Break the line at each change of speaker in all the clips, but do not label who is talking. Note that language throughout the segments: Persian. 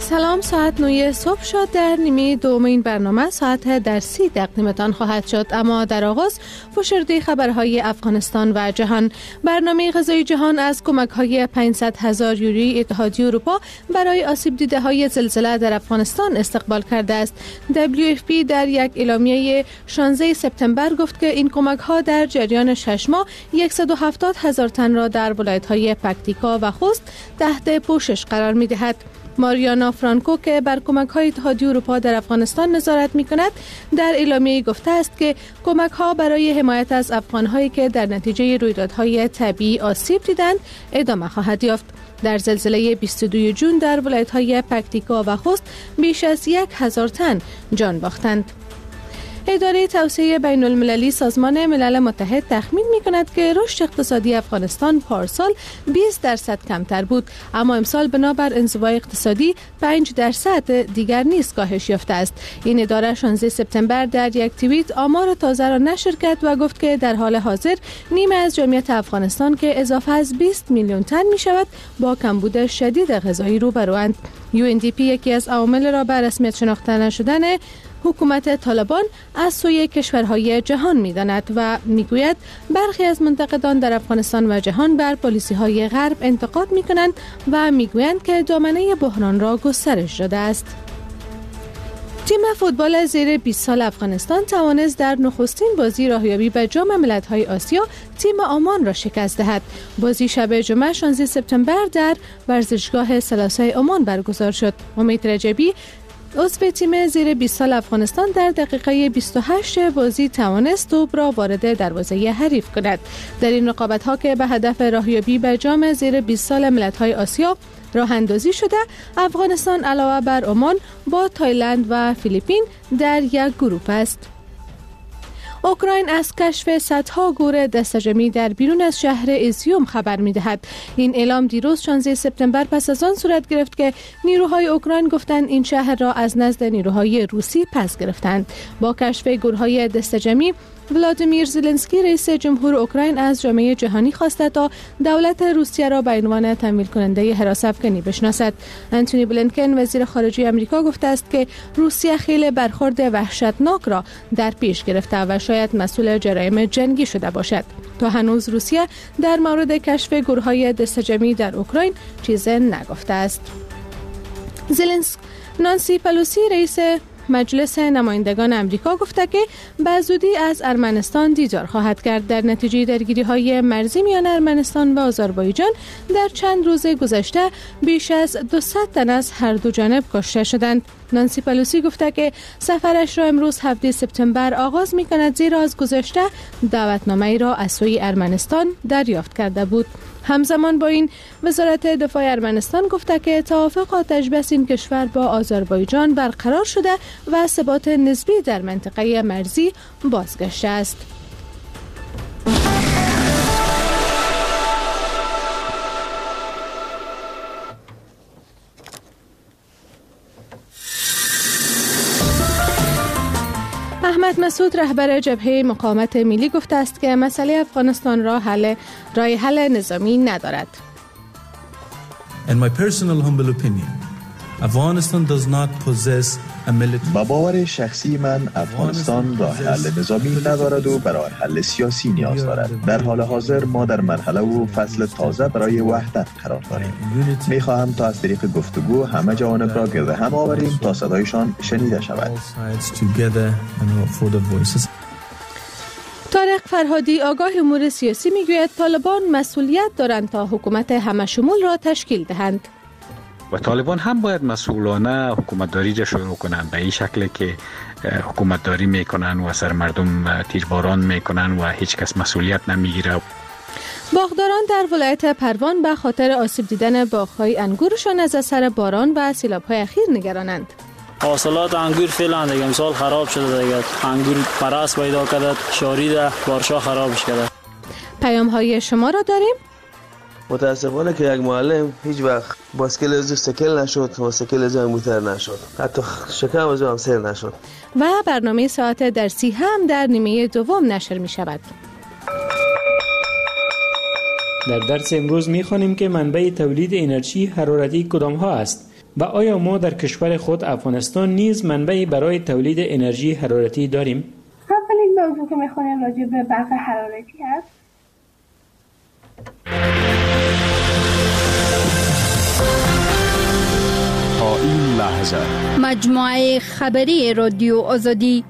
سلام، ساعت 9 صبح شد. در نیمه دوم این برنامه ساعت درسی تقدیمتان خواهد شد، اما در آغاز فشرده خبرهای افغانستان و جهان. برنامه غذای جهان از کمک‌های 500,000 یورویی اتحادیه اروپا برای آسیب دیده‌های زلزله در افغانستان استقبال کرده است. WFP در یک اعلامیه 16 سپتامبر گفت که این کمک‌ها در جریان 6 ماه 170,000 تن را در ولایت‌های پکتیکا و خوست تحت پوشش قرار می‌دهد. ماریانا فرانکو که بر کمک‌های اتحادیه اروپا در افغانستان نظارت می‌کند، در اعلامیه گفته است که کمک‌ها برای حمایت از افغان‌هایی که در نتیجه رویدادهای طبیعی آسیب دیدند ادامه خواهد یافت. در زلزله 22 جون در ولایت‌های پکتیکا و خوست بیش از 1,000 تن جان باختند. اداره توسعه بین المللی سازمان ملل متحد تخمین می کند که رشد اقتصادی افغانستان پارسال 20% کمتر بود، اما امسال بنابر انزوای اقتصادی 5% دیگر نیز کاهش یافته است. این اداره 16 سپتامبر در یک توییت آمار تازه را نشر کرد و گفت که در حال حاضر نیمه از جمعیت افغانستان که اضافه از 20 میلیون تن می شود با کمبود شدید غذایی روبروند. UNDP یکی از عوامل را به رسمیت شناخته نشدن حکومت طالبان از سوی کشورهای جهان می‌داند و میگوید برخی از منتقدان در افغانستان و جهان بر پالیسی‌های غرب انتقاد می‌کنند و میگویند که دامنه بحران را گسترش داده است. تیم فوتبال زیر 20 سال افغانستان توانست در نخستین بازی راهیابی به جام ملت‌های آسیا تیم عمان را شکست دهد. بازی شب جمعه 16 سپتامبر در ورزشگاه سلاسه عمان برگزار شد. امید رجبی عضو تیم زیر 20 سال افغانستان در دقیقه 28 بازی توانست توپ را وارد دروازه حریف کند. در این رقابت‌ها که به هدف راهیابی به جام زیر 20 سال ملت‌های آسیا راه اندازی شده، افغانستان علاوه بر عمان با تایلند و فیلیپین در یک گروه است. اوکراین از کشف صدها گور دسته‌جمعی در بیرون از شهر ایزیوم خبر می‌دهد. این اعلام دیروز 16 سپتامبر پس از آن صورت گرفت که نیروهای اوکراین گفتند این شهر را از نزد نیروهای روسی پس گرفتند. با کشف گورهای دسته‌جمعی، ولادیمیر زلنسکی رئیس جمهور اوکراین از جامعه جهانی خواسته تا دولت روسیه را به عنوان تمویل کننده حراس افغانی بشناسد. آنتونی بلینکن وزیر خارجه آمریکا گفته است که روسیه خیلی برخورد وحشتناک را در پیش گرفته و شاید مسئول جرایم جنگی شده باشد. تا هنوز روسیه در مورد کشف گورهای دسته‌جمعی در اوکراین چیزی نگفته است. نانسی پلوسی رئیس مجلس نمایندگان امریکا گفته که به زودی از ارمنستان دیدار خواهد کرد. در نتیجه درگیری‌های مرزی میان ارمنستان و آذربایجان در چند روز گذشته بیش از 200 تن از هر دو جانب کشته شدند. نانسی پلوسی گفته که سفرش را امروز 7 سپتامبر آغاز می‌کند، زیرا از گذشته دعوتنامه‌ای را از سوی ارمنستان دریافت کرده بود. همزمان با این وزارت دفاع ارمنستان گفته که توافق آتش‌بس این کشور با آذربایجان برقرار شده و ثبات نسبی در منطقه مرزی بازگشته است. احمد مسعود رهبر جبهه مقاومت ملی گفته است که مسئله افغانستان راه حل نظامی ندارد.
In my personal humble opinion, Afghanistan does not possess a military.
با باور شخصی من افغانستان راه حل نظامی ندارد و برای حل سیاسی نیاز دارد. در حال حاضر ما در مرحله و فصل تازه برای وحدت قرار داریم. می‌خواهم تا از طریق گفتگو همه جوانب را گرد هم آوریم تا صدایشان شنیده شود.
طارق فرهادی آگاه امور سیاسی میگوید طالبان مسئولیت دارند تا حکومت همه شمول را تشکیل دهند.
و طالبان هم باید مسئولانه حکومتداری را شروع کنند، به این شکل که حکومتداری میکنن و سر مردم تیرباران میکنن و هیچ کس مسئولیت نمیگیره.
باغداران در ولایت پروان به خاطر آسیب دیدن باغ‌های انگورشان از اثر باران و سیلاب‌های اخیر نگرانند.
حاصلات انگور فعلا دیگه امسال خراب شده دیگه. انگور پرست پیدا کرده، شاریده، بارشا خرابش کرده.
پیام‌های شما را داریم.
متاسفانه که یک معلم هیچ وقت باسکل از سکل نشد و سکل از موتر نشد، حتی شکم از هم سیر نشد.
و برنامه ساعت درسی هم در نیمه دوم نشر می شود.
در درس امروز می خوانیم که منبع تولید انرژی حرارتی کدام ها است. و آیا ما در کشور خود افغانستان نیز منبعی برای تولید انرژی حرارتی داریم؟
اولین موضوع که میخونیم راجع به برق حرارتی هست.
تا این لحظه
مجموعه خبری رادیو آزادی.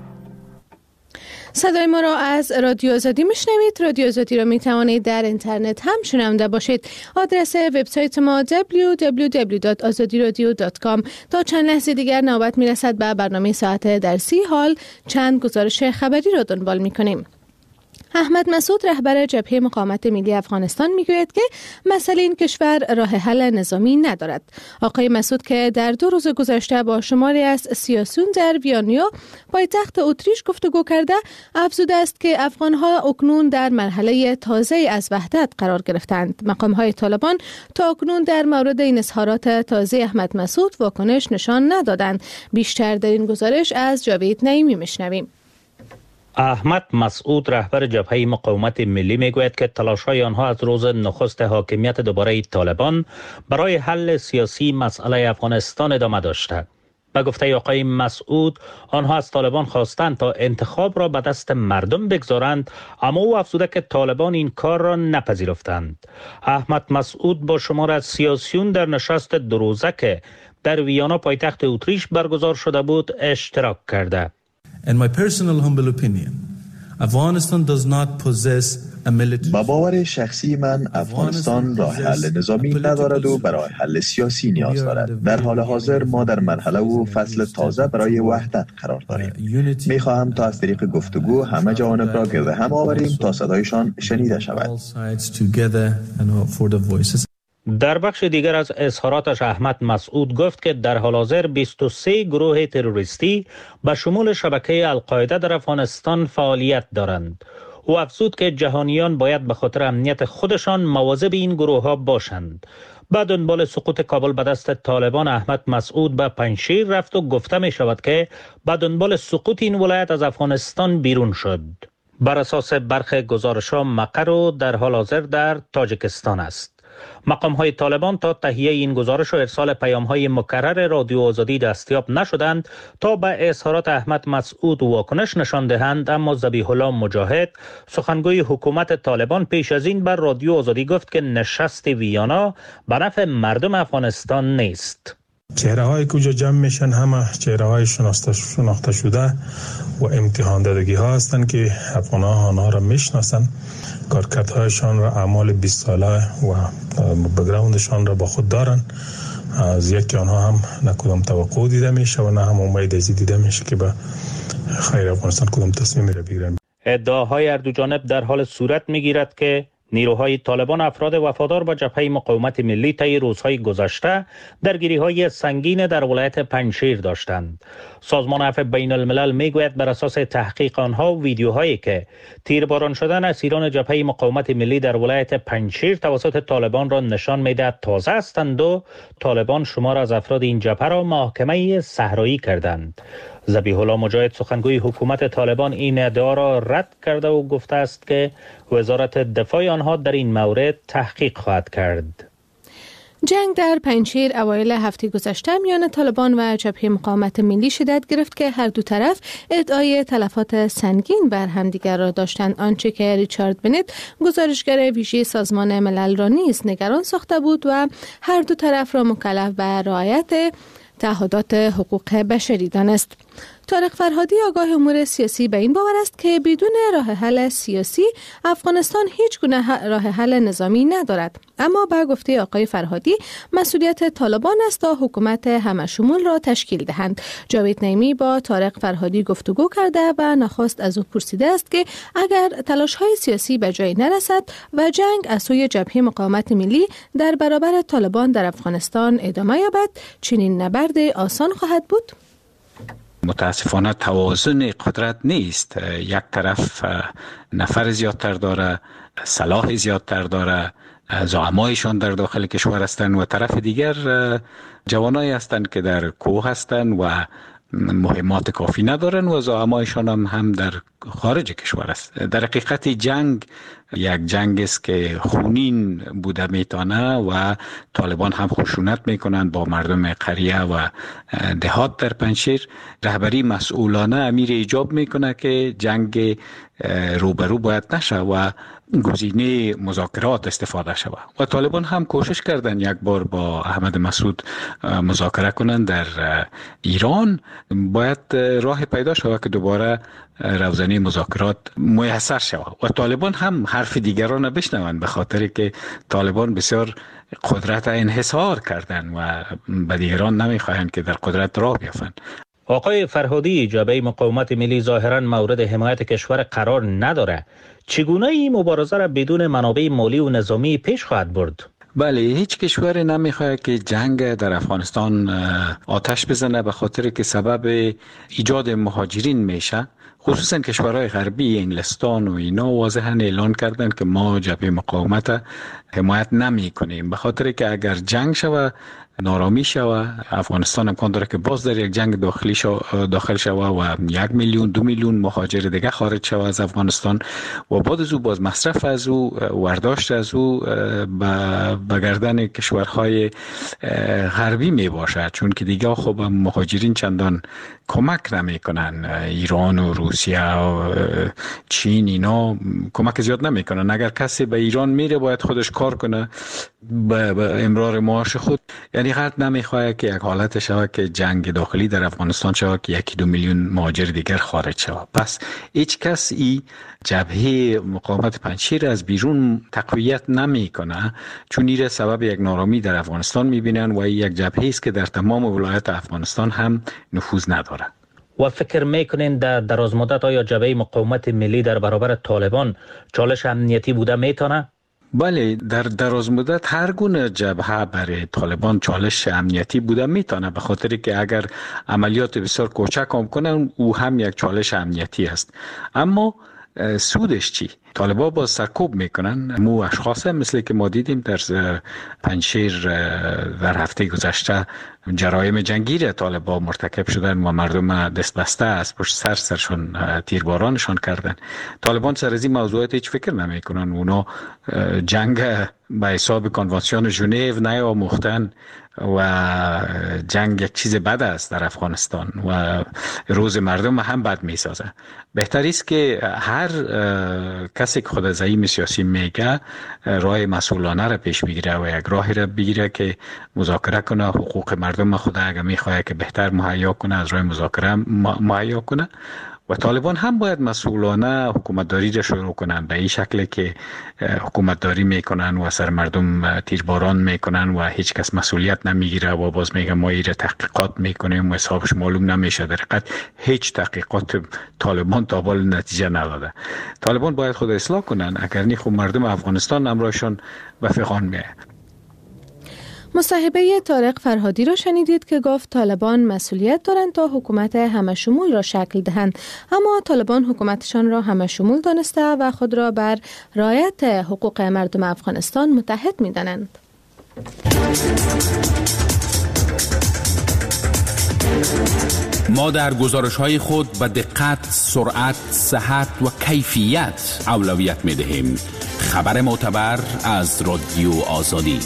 صدای ما را از رادیو آزادی میشنوید. رادیو آزادی را می توانید در اینترنت هم شنونده باشید. آدرس وبسایت ما www.azadiradio.com. تا چند لحظه دیگر نوبت می رسد به برنامه ساعت درسی. حال چند گزارش خبری را دنبال می کنیم. احمد مسعود رهبر جبهه مقاومت ملی افغانستان میگوید که مسئله این کشور راه حل نظامی ندارد. آقای مسعود که در 2 روز گذشته با شماری از سیاسیون در ویانیا پایتخت اتریش گفتگو کرده، افزوده است که افغانها اکنون در مرحله تازه از وحدت قرار گرفتند. مقام‌های طالبان تا اکنون در مورد این اظهارات تازه احمد مسعود واکنش نشان ندادند. بیشتر در این گزارش از جاوید نعیمی میشنویم.
احمد مسعود رهبر جبهه مقاومت ملی میگوید که تلاش‌های آنها از روز نخست حاکمیت دوباره طالبان برای حل سیاسی مسئله افغانستان ادامه داشته. به گفته آقای مسعود، آنها از طالبان خواستند تا انتخاب را به دست مردم بگذارند، اما او افزوده که طالبان این کار را نپذیرفتند. احمد مسعود با شمار از سیاسیون در نشست 2 روزه که در ویانا پایتخت اتریش برگزار شده بود اشتراک کرده.
In my personal humble opinion, Afghanistan does not possess a military.
با باور شخصی من افغانستان راه حل نظامی ندارد و برای حل سیاسی نیاز دارد. در حال حاضر ما در مرحله و فصل تازه برای وحدت قرار داریم. می‌خواهم تا از طریق گفتگو همه جوانب را گرد هم آوریم تا صدایشان شنیده شود.
در بخش دیگر از اظهاراتش احمد مسعود گفت که در حال حاضر 23 گروه تروریستی به شمول شبکه القاعده در افغانستان فعالیت دارند. او افزود که جهانیان باید به خاطر امنیت خودشان مواظب این گروه ها باشند. بعد دنبال سقوط کابل به دست طالبان، احمد مسعود به پنجشیر رفت و گفته می شود که به دنبال سقوط این ولایت از افغانستان بیرون شد. بر اساس برخی گزارش‌ها مقر در حال حاضر در تاجیکستان است. مقام‌های طالبان تا تهیه این گزارش و ارسال پیام‌های مکرر رادیو آزادی دستیاب نشدند تا به اظهارات احمد مسعود واکنش نشان دهند، اما ذبیح الله مجاهد سخنگوی حکومت طالبان پیش از این بر رادیو آزادی گفت که نشست ویانا به نفع مردم افغانستان نیست.
چهره‌های کجا جمع میشن همه چهره‌های شناخته شده و امتحان دادگی ها هستند که افغان‌ها آنها را میشناسند، کارکردهایشان را اعمال 20 ساله و بک‌گراندشان را با خود دارند. از یکی آنها هم نه کدام توقع دیده میشه و نه هم امید ازی دیده میشه که به خیر افغانستان کدام تصمیمی را بگیرند.
ادعاهای هر دو جانب در حال صورت میگیرد که نیروهای طالبان افراد وفادار به جبهه مقاومت ملی طی روزهای گذشته درگیری‌های سنگین در ولایت پنجشیر داشتند. سازمان عفو بین الملل میگوید بر اساس تحقیق آنها ویدیوهایی که تیرباران شدن اسیران جبهه مقاومت ملی در ولایت پنجشیر توسط طالبان را نشان میدهد تازه هستند و طالبان شمار از افراد این جبهه را محاکمه صحرایی کردند. ذبیح الله مجاهد سخنگوی حکومت طالبان این ادعا را رد کرده و گفته است که وزارت دفاع آنها در این مورد تحقیق خواهد کرد.
جنگ در پنجشیر اوایل هفته گذشته میان طالبان و جبهه مقاومت ملی شدت گرفت که هر دو طرف ادعای تلفات سنگین بر همدیگر را داشتند، آنچه که ریچارد بنت گزارشگر ویژه سازمان ملل را نیز نگران ساخته بود و هر دو طرف را مکلف به رعایت تعهدات حقوق بشری دانست. طارق فرهادی آگاه امور سیاسی به این باور است که بدون راه حل سیاسی افغانستان هیچ گونه راه حل نظامی ندارد، اما به گفته آقای فرهادی مسئولیت طالبان است تا حکومت همشمول را تشکیل دهند. جاوید نعیمی با طارق فرهادی گفتگو کرده و نخست از او پرسیده است که اگر تلاش‌های سیاسی به جای نرسد و جنگ از سوی جبهه مقاومت ملی در برابر طالبان در افغانستان ادامه یابد، چنین نبرد آسان خواهد بود؟
متاسفانه توازن قدرت نیست. یک طرف نفر زیادتر داره، سلاح زیادتر داره، زعمایشان در داخل کشور هستند و طرف دیگر جوانایی هستند که در کوه هستند و مهمات کافی ندارن و زعمایشان هم در خارج کشور است. در حقیقت جنگ یک جنگ است که خونین بوده میتونه و طالبان هم خشونت میکنند با مردم قریه و دهات در پنجشیر. رهبری مسئولانه امیر ایجاب میکنه که جنگ روبرو باید نشه و گزینه مذاکرات استفاده شود و طالبان هم کوشش کردن یک بار با احمد مسعود مذاکره کنند در ایران. باید راه پیدا شود که دوباره روزنه مذاکرات میسر شود و طالبان هم حرف دیگران بشنوند، به خاطر که طالبان بسیار قدرت انحصار کردن و به دیگران نمیخواهند که در قدرت راه بیفتند.
آقای فرهادی، جبهه مقاومت ملی ظاهراً مورد حمایت کشور قرار نداره. چگونه این مبارزه را بدون منابع مالی و نظامی پیش خواهد برد؟
بله، هیچ کشوری نمیخواد که جنگ در افغانستان آتش بزنه، به خاطر که سبب ایجاد مهاجرین میشه. خصوصا کشورهای غربی، انگلستان و اینا واضحا اعلان کردن که ما جبهه مقاومت حمایت نمی کنیم، به خاطر که اگر جنگ شود نارامی شود، افغانستان امکان داره که باز در یک جنگ داخل شود و 1 میلیون 2 میلیون مهاجر دیگه خارج شود از افغانستان و بعد از او باز مصرف از او، ورداشت از او به گردن کشورهای غربی می باشد، چون که دیگه خب مهاجرین چندان کمک نمی کنن. ایران و روسیه و چین اینا کمک زیاد نمی کنن. اگر کسی به ایران میره باید خودش کار کنه به امرار معاش خود. یعنی قطع نمیخواد که یک حالت شود که جنگ داخلی در افغانستان شود که 1-2 میلیون مهاجر دیگر خارج شود. پس هیچ کس ای جبهه مقاومت پنجشیر از بیرون تقویت نمی کنه، چون ایره سبب یک نارامی در افغانستان میبینن و یک جبهه است که در تمام ولایات افغانستان هم نفوذ نداره.
و فکر میکنین در دراز مدت آیا جبهه مقاومت ملی در برابر طالبان چالش امنیتی بوده میتونه؟
بله، در دراز مدت هر گونه جبهه برای طالبان چالش امنیتی بوده میتونه، به خاطر که اگر عملیات بسیار کوچک هم کنن او هم یک چالش امنیتی است. اما سودش چی؟ طالبان باز سرکوب میکنن. مو اشخاص مثل که ما دیدیم در پنجشیر در هفته گذشته جرایم جنگی را طالبان مرتکب شدن و مردم دست بسته از پشت سرشون تیربارانشان کردن. طالبان سر از این موضوعات هیچ فکر نمیکنن. اونا جنگ به حساب کنوانسیون ژنو نیاموختن و جنگ یک چیز بد است در افغانستان و روز مردم هم بد میسازه. بهتر است که هر کسی که خود زعیم سیاسی میگه راه مسئولانه را پیش بگیره و یک راهی را بگیره که مذاکره کنه، حقوق مردم خود اگر میخواد که بهتر مهیا کنه از راه مذاکره مهیا کنه. و طالبان هم باید مسئولانه حکومتداری را شروع کنن، به این شکل که حکومتداری میکنن و سر مردم تیرباران میکنن و هیچ کس مسئولیت نمیگیره و باز میگه ما ایره تحقیقات میکنیم و حسابش معلوم نمیشه. در حقیقت هیچ تحقیقات طالبان تا حال نتیجه نداده. طالبان باید خود اصلاح کنن، اگر نه خب مردم افغانستان امرایشان به فغان میه.
مصاحبه طارق فرهادی را شنیدید که گفت طالبان مسئولیت دارند تا حکومت همه‌شمول را شکل دهند، اما طالبان حکومتشان را همه‌شمول دانسته و خود را بر رعایت حقوق مردم افغانستان متحد می‌دانند.
ما در گزارش‌های خود به دقت، سرعت، صحت و کیفیت اولویت می‌دهیم. خبر معتبر از رادیو آزادی.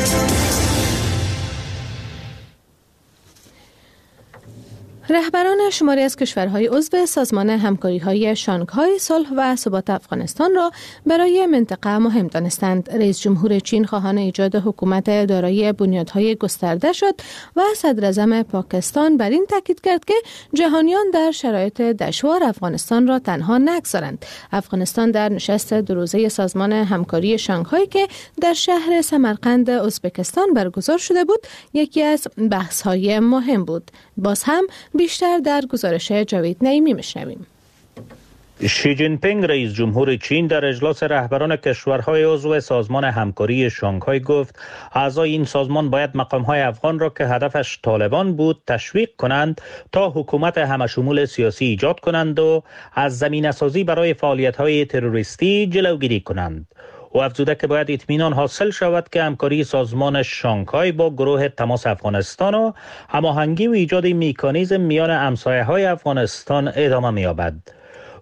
رهبران شماری از کشورهای عضو سازمان همکاری‌های شانگهای صلح و ثبات افغانستان را برای منطقه مهم دانستند. رئیس جمهور چین خواهان ایجاد حکومت دارای بنیادهای گسترده شد و صدر اعظم پاکستان بر این تاکید کرد که جهانیان در شرایط دشوار افغانستان را تنها نگذارند. افغانستان در نشست دو روزه سازمان همکاری شانگهای که در شهر سمرقند ازبکستان برگزار شده بود، یکی از بحث‌های مهم بود. باز هم بیشتر در گزارش جاوید نعیمی میشنویم.
شی جین پینگ رئیس جمهور چین در اجلاس رهبران کشورهای عضو سازمان همکاری شانگهای گفت اعضای این سازمان باید مقامهای افغان را که هدفش طالبان بود تشویق کنند تا حکومت همه‌شمول سیاسی ایجاد کنند و از زمینه‌سازی برای فعالیت‌های تروریستی جلوگیری کنند. او افزوده که باید اطمینان حاصل شود که همکاری سازمان شانگهای با گروه تماس افغانستان و هماهنگی و ایجاد مکانیزم میان همسایه‌های افغانستان ادامه می‌یابد.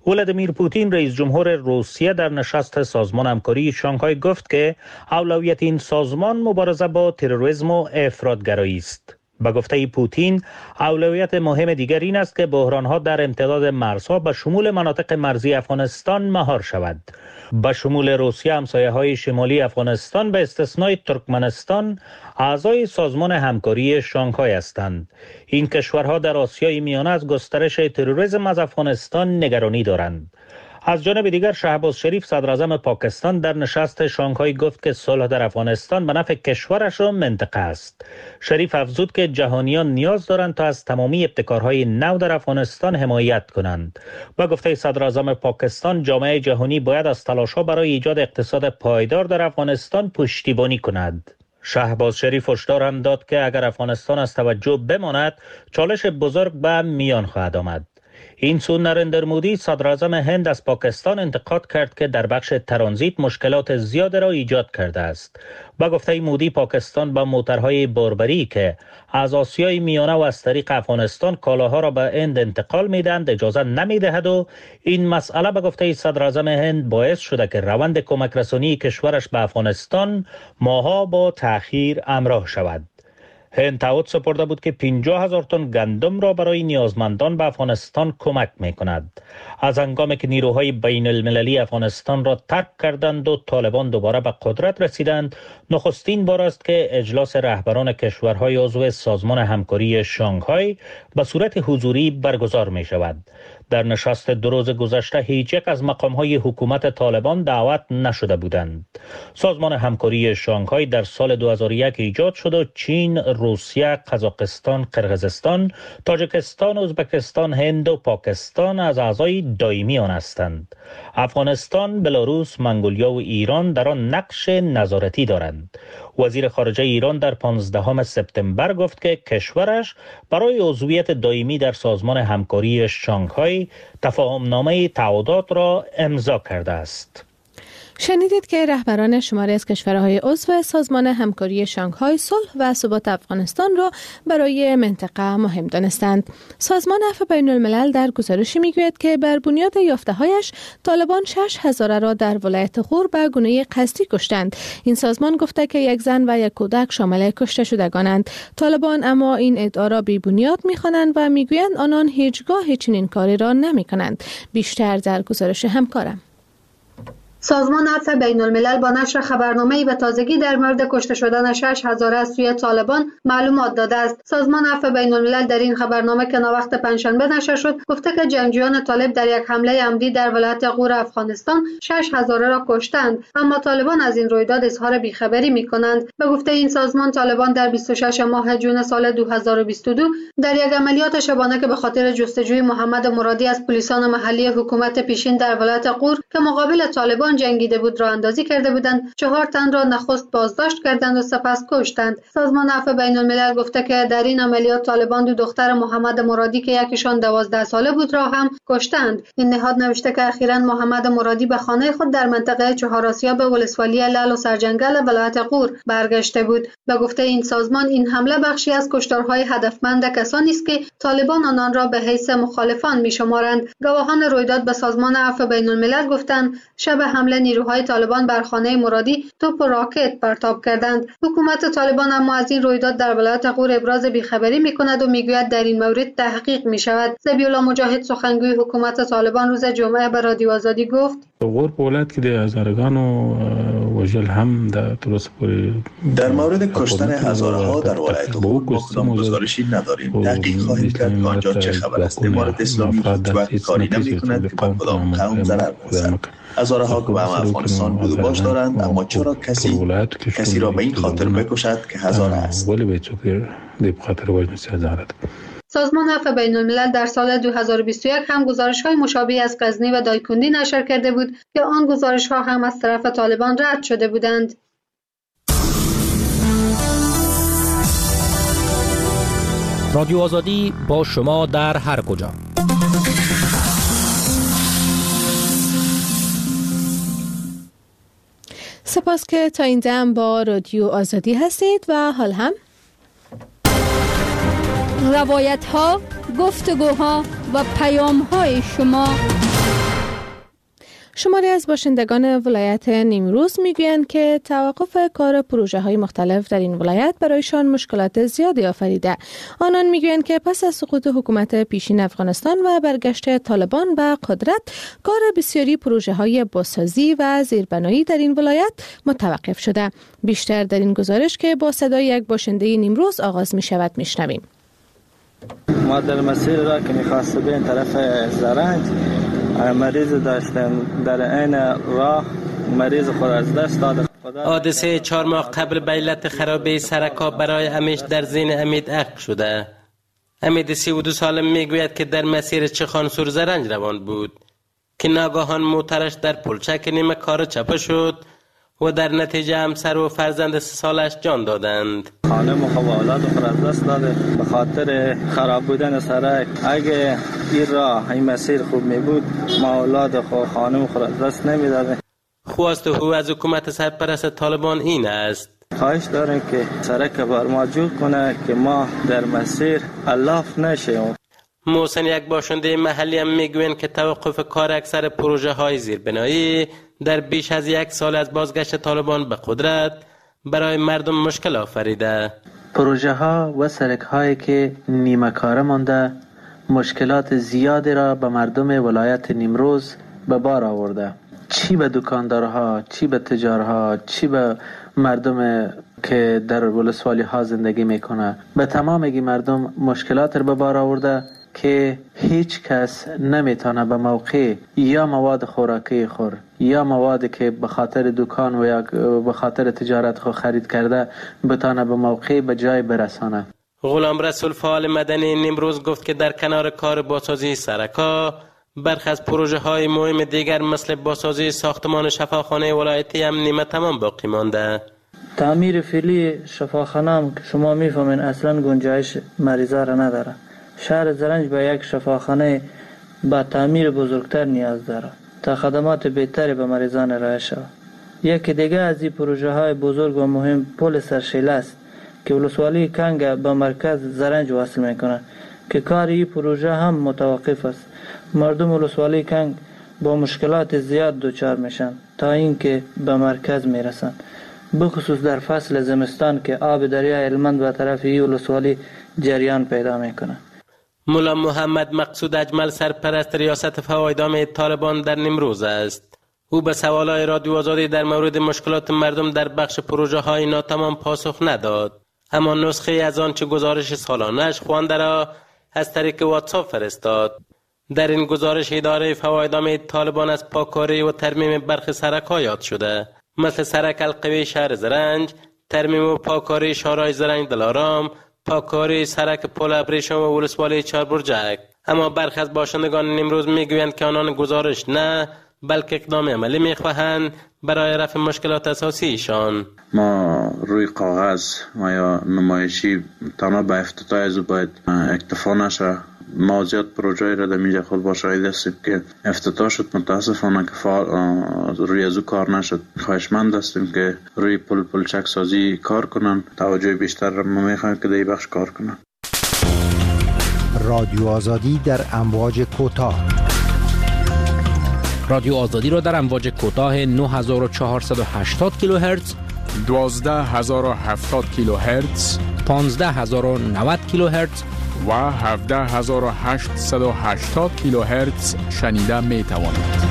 ولادیمیر پوتین رئیس جمهور روسیه در نشست سازمان همکاری شانگهای گفت که اولویت این سازمان مبارزه با تروریسم و افراطگرایی است. به گفته پوتین اولویت مهم دیگر این است که بحران‌ها در امتداد مرزها به شمول مناطق مرزی افغانستان مهار شود. به شمول روسیه همسایه‌های شمالی افغانستان به استثنای ترکمنستان اعضای سازمان همکاری شانگهای هستند. این کشورها در آسیای میانه از گسترش تروریسم از افغانستان نگرانی دارند. از جانب دیگر شهباز شریف صدراعظم پاکستان در نشست شانگهای گفت که صلح در افغانستان به نفع کشورش و منطقه است. شریف افزود که جهانیان نیاز دارند تا از تمامی ابتکارهای نو در افغانستان حمایت کنند. با گفته صدراعظم پاکستان جامعه جهانی باید از تلاش‌ها برای ایجاد اقتصاد پایدار در افغانستان پشتیبانی کند. شهباز شریف هشدار هم داد که اگر افغانستان از توجه بماند چالش بزرگ به میان خواهد آمد. این سو نریندر مودی صدراعظم هند از پاکستان انتقاد کرد که در بخش ترانزیت مشکلات زیاد را ایجاد کرده است. با گفته مودی پاکستان با موترهای باربری که از آسیای میانه و از طریق افغانستان کالاها را به هند انتقال میدهند اجازه نمیدهد و این مسئله به گفته صدراعظم هند باعث شده که روند کمک رسانی کشورش به افغانستان ماها با تأخیر همراه شود. هند تعهد سپرده بود که 50,000 تن گندم را برای نیازمندان به افغانستان کمک می کند. از هنگامی که نیروهای بین المللی افغانستان را ترک کردند و طالبان دوباره به قدرت رسیدند، نخستین بار است که اجلاس رهبران کشورهای عضو سازمان همکاری شانگهای به صورت حضوری برگزار می شود. در نشست 2 روز گذشته هیچ یک از مقامهای حکومت طالبان دعوت نشده بودند. سازمان همکاری شانگهای در سال 2001 ایجاد شد و چین، روسیه، قزاقستان، قرقیزستان، تاجیکستان، ازبکستان، هند و پاکستان از اعضای دائمی آن هستند. افغانستان، بلاروس، منگولیا و ایران در آن نقش نظارتی دارند. وزیر خارجه ایران در 15 سپتامبر گفت که کشورش برای عضویت دائمی در سازمان همکاری شانگهای تفاهمنامه تعهدات را امضا کرده است.
شنیدید که رهبران شماری از کشورهای عضو سازمان همکاری شانگهای صلح و ثبات افغانستان را برای منطقه مهم دانستند. سازمان عفو بین الملل در گزارشی میگوید که بر بنیاد یافته‌هایش طالبان 6,000 را در ولایت غور به گونه قصدی کشتند. این سازمان گفته که 1 زن و 1 کودک شامل کشته شدگانند. طالبان اما این ادعا را بی بنیاد می‌خوانند و میگویند آنان هیچگاه چنین کاری را نمی‌کنند. بیشتر در گزارش همکارم.
سازمان عفو بین الملل با نشر خبرنامه‌ای به تازگی در مورد کشته شدن 6,000 از سوی طالبان معلومات داده است. سازمان عفو بین الملل در این خبرنامه که ناوقت پنجشنبه نشر شد گفته که جنگجویان طالب در یک حمله عمدی در ولایت غور افغانستان 6,000 را کشتند، اما طالبان از این رویداد اظهار بیخبری می‌کنند. به گفته این سازمان طالبان در 26 ماه جون سال 2022 در یک عملیات شبانه که به خاطر جستجوی محمد مرادی از پلیسان محلی حکومت پیشین در ولایت غور که مقابل طالبان جنگیده بود راه اندازی کرده بودند، 4 تن را نخست بازداشت کردند و سپس کشتند. سازمان عفو بین الملل گفته که در این عملیات طالبان 2 دختر محمد مرادی که یکیشان 12 ساله بود را هم کشتند. این نهاد نوشته که اخیراً محمد مرادی به خانه خود در منطقه چهار آسیا به ولسوالی لعل و سرجنگل ولایت غور برگشته بود. به گفته این سازمان این حمله بخشی از کشتارهای هدفمند کسانی است که طالبان آنان را به حیث مخالفان می‌شمارند. گواهان رویداد به سازمان عفو بین الملل گفتند شب حمله نیروهای طالبان بر خانه مرادی توپ و راکت پرتاب کردند. حکومت طالبان اما از این رویداد در ولایت غور ابراز بیخبری می‌کند و میگوید در این مورد تحقیق می‌شود. ذبیح‌الله مجاهد سخنگوی حکومت طالبان روز جمعه به رادیو آزادی گفت
غور په ولایت کې د هزارگانو وژل هم
در مورد کشتن هزارها در ولایت غور ما کدام گزارشی نداریم. تحقیق خواهیم کرد که آنجا چه خبر است. امارت اسلامی هیچ کاری نمی‌کند که به کدام قوم ضرر برسد. هزارها که به افغانستان بود و باش دارند، اما چرا کسی را به این خاطر بکشد که هزار است؟
سازمان عفو بین الملل در سال 2021 هم گزارش‌های مشابهی از غزنی و دایکندی نشر کرده بود که آن گزارش‌ها هم از طرف طالبان رد شده بودند.
رادیو آزادی با شما در هر کجا.
سپاس که تا این دم با رادیو آزادی هستید و حال هم
روایت ها، گفتگوها و پیام های شما
شماری از باشندگان ولایت نیمروز میگویند که توقف کار پروژه‌های مختلف در این ولایت برایشان مشکلات زیادی آفریده. آنان میگویند که پس از سقوط حکومت پیشین افغانستان و برگشت طالبان به قدرت، کار بسیاری پروژه‌های بازسازی و زیربنایی در این ولایت متوقف شده. بیشتر در این گزارش که با صدای یک باشنده نیمروز آغاز می‌شود میشنویم.
ما در مسیر را که می‌خواست به این طرف زرنج مریض داشتیم، در این راه مریض خود از دست داد.
حادثه 4 ماه قبل به علت خرابی سرک‌ها برای همیشه در ذهن امید عقب شده. امید 32 ساله میگوید که در مسیر چخان سور زرنج روان بود که ناگهان موترش در پلچک نیمه کار چپه شد و در نتیجه همسر و فرزند 3 سالش جان دادند.
خانم و اولاد خود از دست داده به خاطر خراب بودن سرک. اگه این راه این مسیر خوب می بود ما اولاد خود خانم خود از دست نمی داده.
خواست او از حکومت سرپرست طالبان این است:
خواهش داریم که سرک بر ما جور کنه که ما در مسیر الاف نشیم.
محسن یک باشنده محلی هم میگوین که توقف کار اکثر پروژه های زیربنایی در بیش از 1 سال از بازگشت طالبان به قدرت برای مردم مشکل آفریده.
پروژه ها و سرک هایی که نیمه کاره مانده مشکلات زیادی را به مردم ولایت نیمروز به بار آورده. چی به دکاندارها، چی به تجارها، چی به مردم که در ولسوالی ها زندگی میکنه، به تمامی مردم مشکلات را به بار آورده که هیچ کس نمیتونه به موقع یا مواد خوراکی خور یا موادی که به خاطر دکان و یا به خاطر تجارت خود خرید کرده بتونه به موقع به جای برسانه.
غلام رسول فعال مدنی نیمروز گفت که در کنار کار بازسازی سرک‌ها، برخی از پروژه های مهم دیگر مثل بازسازی ساختمان شفاخانه ولایتی هم نیمه تمام باقی مانده.
تعمیر فعلی شفاخانه هم که شما میفهمین اصلا گنجایش مریضا را نداره. شهر زرنج به یک شفاخانه با تعمیر بزرگتر نیاز داره تا خدمات بهتری به مریضان ارائه شود. یکی دیگه از این پروژه های بزرگ و مهم پل سرشیله است که ولسوالی کنگ به مرکز زرنج وصل میکنه که کار این پروژه هم متوقف است. مردم ولسوالی کنگ با مشکلات زیاد دچار میشن تا اینکه به مرکز میرسن، بخصوص در فصل زمستان که آب دریای هلمند به طرف این ولسوالی جریان پیدا میکنه.
مولا محمد مقصود اجمل سرپرست ریاست فوایدام طالبان در نیمروز است. او به سوالای رادیو آزادی در مورد مشکلات مردم در بخش پروژه های ناتمام پاسخ نداد، اما نسخه از آنچه گزارش سالانش خوانده را از طریق واتساپ فرستاد. در این گزارش اداره فوایدام طالبان از پاککاری و ترمیم برخی سرک‌ها یاد شده، مثل سرک القوی شهر زرنج، ترمیم و پاککاری شارع زرنج دلارام، پاککاری سرک پل ابریشم و ولسوالی چهاربرجک. اما برخی از باشندگان نیمروز میگویند که آنان گزارش نه بلکه اقدام عملی میخواهند برای رفع مشکلات اساسیشان.
ما روی کاغذ و یا نمایشی تنها به افتتاح از باید اکتفا نشه. ما زیاد پروژه را در میجا خود با شاهد هستیم که افتتاح شد، متاسفانه که روی ازو کار نشد. خواهشمند هستیم که روی پلچک سازی کار کنن. توجه بیشتر را ما میخوایم که در بخش کار کنن.
رادیو آزادی در امواج کوتاه.
رادیو آزادی را در امواج کوتاه 9480 کیلوهرتز،
12070 کیلوهرتز،
15090 کیلوهرتز
و 17880 کیلوهرتز شنیده می توانید.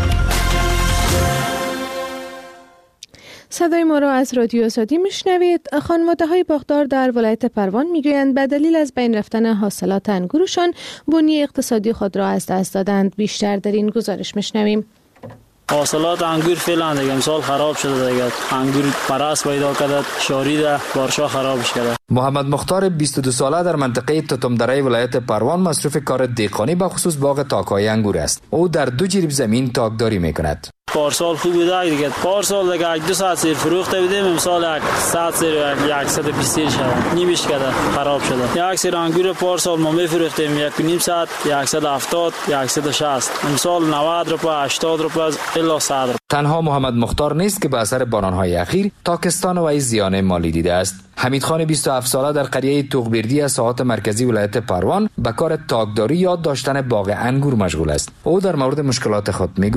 صدای ما را از رادیو آزادی میشنوید. خانواده‌های باغدار در ولایت پروان میگویند به دلیل از بین رفتن حاصلات انگورشان بنیه اقتصادی خود را از دست دادند. بیشتر در این گزارش میشنویم.
حاصلات انگور فعلا دیگه امسال خراب شده دیگه. انگور پرست پیدا کرده، شاریده، بارشا خرابش کرده.
محمد مختار 22 ساله در منطقه توتمدره ولایت پروان مصروف کار دهقانی به خصوص باغ تاک‌های انگور است. او در 2 جریب زمین تاکداری میکند.
پارسال خوب بوده دیگه. پارسال دیگه 200 سیر فروخته بودیم، امسال 100 سیر 120 سیر شده. نیمش کرده، خراب شده. یک سیر انگور پارسال ما میفروختیم 1.5 ساعت 170 160. امسال 90 روپیه 80 روپیه الا 100 روپیه.
تنها محمد مختار نیست که به اثر باران‌های اخیر تاکستان و زیان مالی دیده است. حمید خان 27 ساله در قریه توغبردی از ساحات مرکزی ولایت پروان به کار تاکداری یا داشتن باغ انگور مشغول است. او در مورد مشکلات خود میگوید: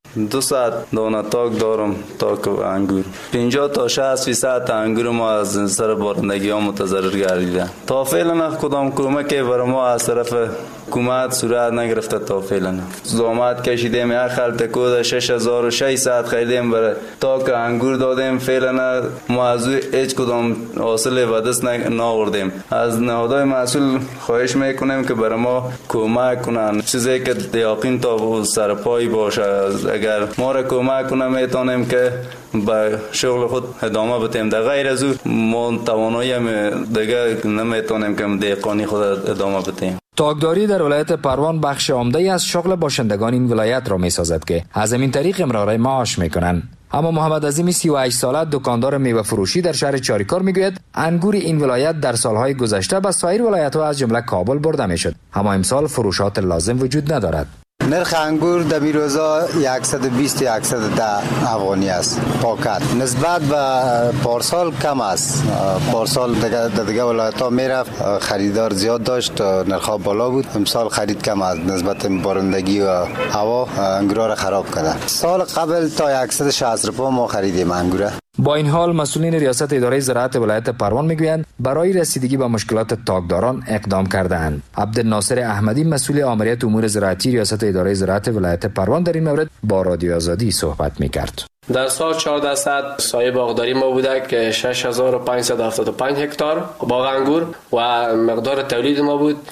2 ساعت دانه تاک دارم، تاک و انگور. 50 تا 60% انگور ما از سر بارندگی ها متضرر گردیده. تا فعلا کدام کمکی بر ما از طرف حکومت صورت نگرفته. تا فعلا زحمت کشیدیم، یک خلط کود 6600 خریدیم برای تاک انگور دادیم. فعلا ما از هیچ کدام حاصل به دست نآوردیم. از نهادهای مسئول خواهش میکنیم که برای ما کمک کنن، چیزی که یقین تا سر پای باشه. اگر ما را کمک کنن میتونیم که به شغل خود ادامه بدیم. در غیر از او ما توانایی دیگه نمیتونیم که دهقانی خود ادامه بدیم.
تاکداری در ولایت پروان بخش عمده‌ای از شغل باشندگان این ولایت را می‌سازد که از این طریق امرار معاش می‌کنند. اما محمد عظیم 38 ساله دکاندار میوه فروشی در شهر چاریکار میگوید انگور این ولایت در سالهای گذشته به سایر ولایت‌ها از جمله کابل برده میشد، اما امسال فروشات لازم وجود ندارد.
نرخ انگور در بیروزا 120 110 افغانی است پاکت. نسبت به پارسال کم است. پارسال دیگه ولایت‌ها میرفت، خریدار زیاد داشت، نرخ بالا بود. امسال خرید کم است نسبت بارندگی و هوا انگورا را خراب کرده. سال قبل تا 160 روپیه ما خریدیم انگور.
با این حال مسئولین ریاست اداره زراعت ولایت پروان میگویند برای رسیدگی به مشکلات تاکداران اقدام کرده‌اند. عبدالناصر احمدی مسئول آمریت امور زراعتی ریاست اداره زراعت ولایت پروان در این مورد با رادیو آزادی صحبت می‌کرد.
در سال 1400 سایه باغداری ما بوده که 6575 هکتار باغ انگور و مقدار تولید ما بود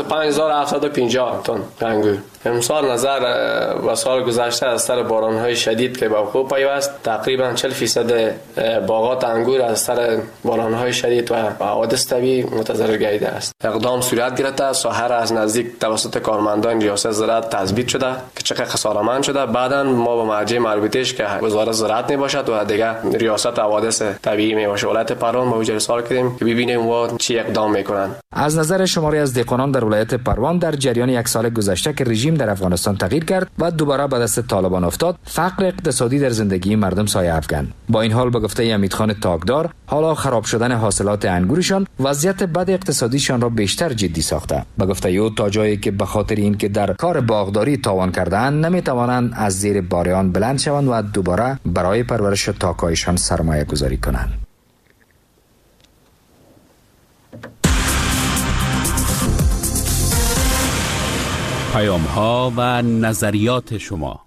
65750 تن انگور. امسال نظر و سال گذشته از سر باران‌های شدید که به وقوع پیوست تقریبا 40% باغات انگور از سر باران‌های شدید و حوادث طبیعی متضرر گردیده است. اقدام صورت گرفته، ساحه را از نزدیک توسط کارمندان ریاست زراعت تثبیت شده که چقدر خسارتمند شده. بعداً ما با مرجع مربوطه‌اش که وزارت زراعت میباشد و دیگه ریاست حوادث طبیعی میباشه ولایت پروان ما ارسال کردیم که ببینیم وا چی اقدام میکنن.
از نظر شماری از دهقانان در ولایت پروان در جریان یک سال گذشته که رژیم در افغانستان تغییر کرد و دوباره به دست طالبان افتاد، فقر اقتصادی در زندگی مردم سایه افکند. با این حال به گفته حمیدخان تاکدار، حالا خراب شدن حاصلات انگورشان وضعیت بد اقتصادیشان را بیشتر جدی ساخته. به گفته او تا جایی که به خاطر اینکه در کار باغداری تاوان کرده‌اند نمیتوانند از زیر بار آن بلند شوند و دوباره برای پرورش تاک‌هایشان سرمایه گذاری کنند.
پیام‌ها و نظریات شما.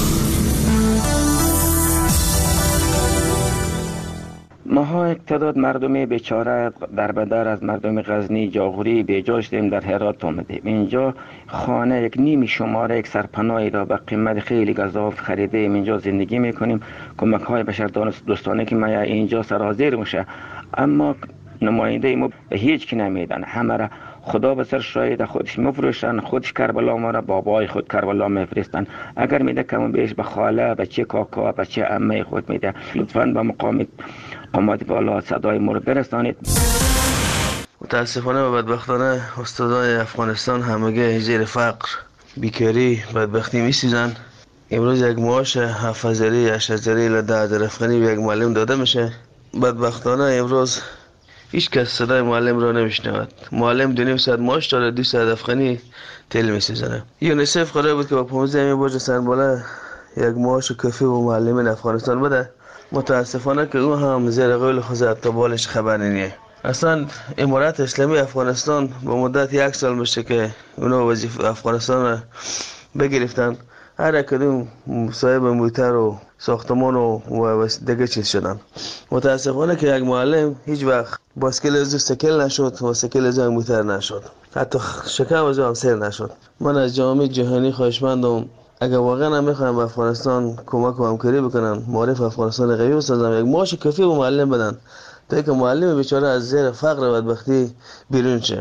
ماها یک تعداد مردم بیچاره در بدر از مردم غزنی جاغوری بیجا شدیم در هرات آمدیم. اینجا خانه یک نیمی شماره یک سرپناهی را به قیمت خیلی گزاف خریدیم. اینجا زندگی میکنیم. کمک های بشر دوستانه که ما اینجا سرازیر میشه، اما نماینده ما به هیچ کی نمیدن. همه را خدا به سر شاید خودش مفروشن، خودش کربلا ما را بابای خود کربلا میفرستن. اگر میده کم بیش به خاله، به چه کاکا، به چه عمه خود میده. لطفاً به مقام قامت بالا صدای ما رو برسانید.
متاسفانه و بدبختانه استادان افغانستان همگی زیر فقر، بیکاری، بدبختی میسوزن. امروز یک معاش 7000 8000 الی 10000 افغانی به یک معلم داده میشه. بدبختانه امروز هیچ کس صدای معلم را نمیشنود. معلم 2.5 ساعت معاش داره، 2 ساعت افغانی تل میسوزنه. یونیسف قرار بود که با 15 برج سنباله یک معاش کافی به معلمین افغانستان بده. متاسفانه که اون هم زیر قول خود تا بالش خبر نیه. اصلا امارات اسلامی افغانستان با مدت 1 سال میشه که اونا وظیفه افغانستان را بگرفتن. هر کدوم صاحب موتر و ساختمان و دیگه چیز شدن. متاسفانه که یک معلم هیچ وقت باسکل از سکل نشد و سکل از موتر نشد، حتی شکم از هم سیر نشد. من از جامعه جهانی خواهشمندم اگر واقعا میخوایم افغانستان کمک و همکاری بکنن، معرف افغانستان قوی بسازن، یک معاش کافی به معلم بدن تا که معلم بیچاره از زیر فقر و بدبختی بیرون شه.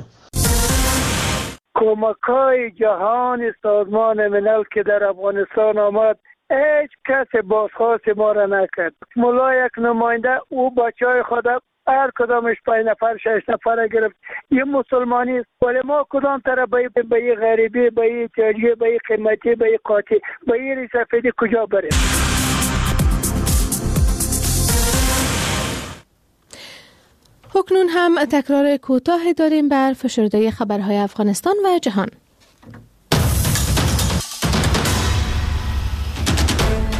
کمک‌های جهان سازمان ملل که در افغانستان آمد هیچ کس بازخواست ما را نکرد. ملا یک نماینده او بچهای خود هر کدامش 5 نفر 6 نفر گرفت. یه مسلمانی است، ولی ما کدام طرف به یه غریبی، به یه تاجی، به یه قیمتی، به یه قاطی، به یه سفیدی کجا بریم؟
اکنون هم تکرار کوتاه داریم بر فشرده خبرهای افغانستان و جهان.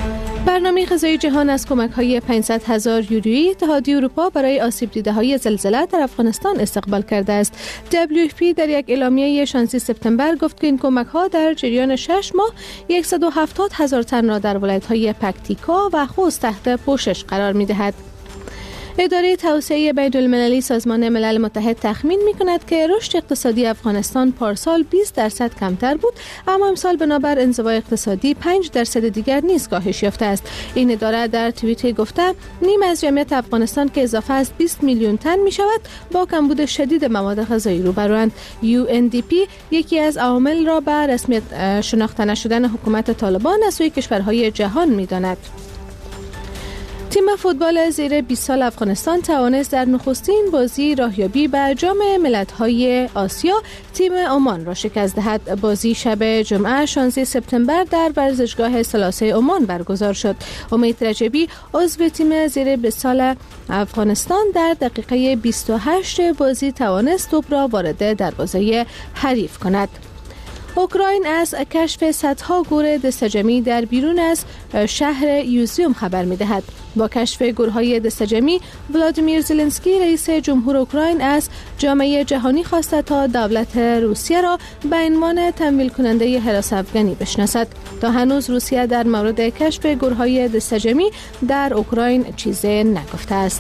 برنامه غذایی جهان از کمک‌های 500,000 یورویی اتحادیه اروپا برای آسیب دیده‌های زلزله در افغانستان استقبال کرده است. WFP در یک اعلامیه 16 سپتامبر گفت که این کمک‌ها در جریان 6 ماه 170,000 تن را در ولایت‌های پکتیکا و خوست تحت پوشش قرار می‌دهد. اداره توسعه بین‌المللی سازمان ملل متحد تخمین می‌کند که رشد اقتصادی افغانستان پارسال 20% کمتر بود، اما امسال بنابر انزوای اقتصادی 5% دیگر نیز کاهش یافته است. این اداره در توییتی گفته نیم از جمعیت افغانستان که اضافه از 20 میلیون تن می‌شود با کمبود شدید مواد غذایی روبروند. UNDP یکی از عوامل را به رسمیت شناخته نشدن حکومت طالبان از سوی کشورهای جهان می‌داند. تیم فوتبال زیر 20 سال افغانستان توانست در نخستین بازی راهیابی به جام ملت‌های آسیا تیم عمان را شکست دهد. بازی شب جمعه 16 سپتامبر در ورزشگاه سلاسه عمان برگزار شد. امید رجبی عضو تیم زیر 20 سال افغانستان در دقیقه 28 بازی توانست توپ را وارد دروازه حریف کند. اوکراین از کشف صدها گور دستجمی در بیرون از شهر یوزیوم خبر می‌دهد. با کشف گورهای دستجمی، ولادیمیر زلنسکی رئیس جمهور اوکراین از جامعه جهانی خواسته تا دولت روسیه را به عنوان تمویل کننده حراس افغانی بشناسد. تا هنوز روسیه در مورد کشف گورهای دستجمی در اوکراین چیزی نگفته است.